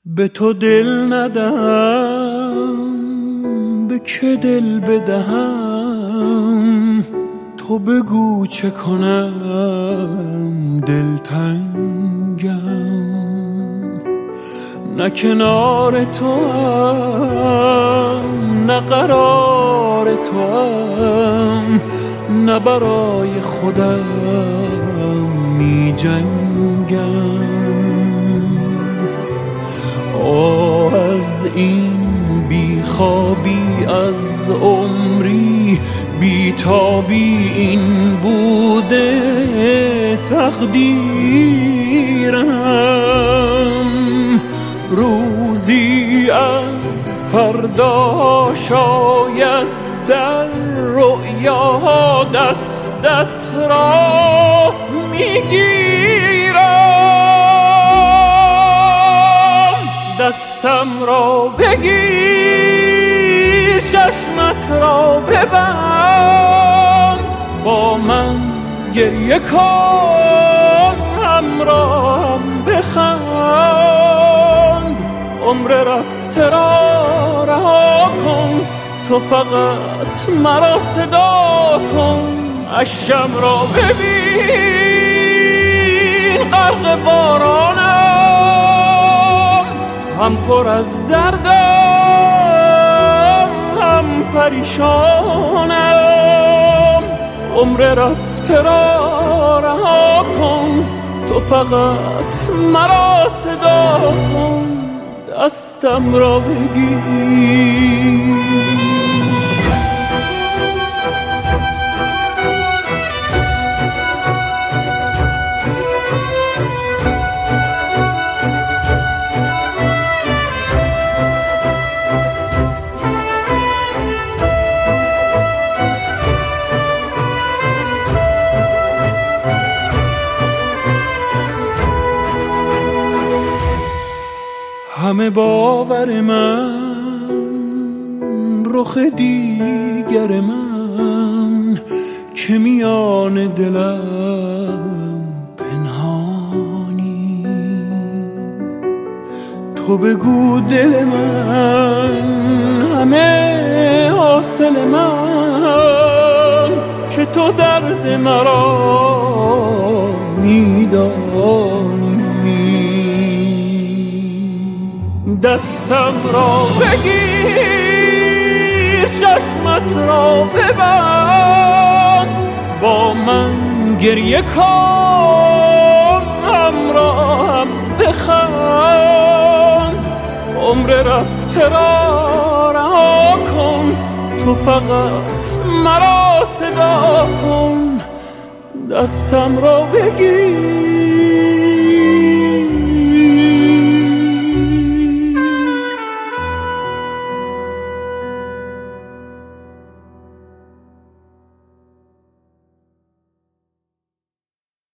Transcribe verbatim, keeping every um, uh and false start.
به تو دل ندهم، به که دل بدهم؟ تو بگو چه کنم دلتنگم. نه کنار تو هم، نه قرار تو هم، نه برای خودم می جنگم. آه از این بی خوابی از عمری، بی تابی این بوده تقدیرم. روزی از فردا شاید در رؤیا دستت را میگیرم. دستم را بگیر، چشمت را ببند، با من گریه کن، همراهم بخند. عمر رفته را رها کن، تو فقط مرا صدا کن. اشکم را ببین غرق بارانم، هم پر از دردم هم پریشانم. عمر رفته را رها کن، تو فقط مرا صدا کن. دستم را بگیر. همه باور من، رخ دیگر من که میان دلم پنهانی. تو بگو دل من همه حاصل من، که تو درد مرا میدانی. دستم را بگیر، چشمت را ببند، با من گریه کن، همراهم بخند. عمر رفته را رها کن، تو فقط مرا صدا کن. دستم را بگیر.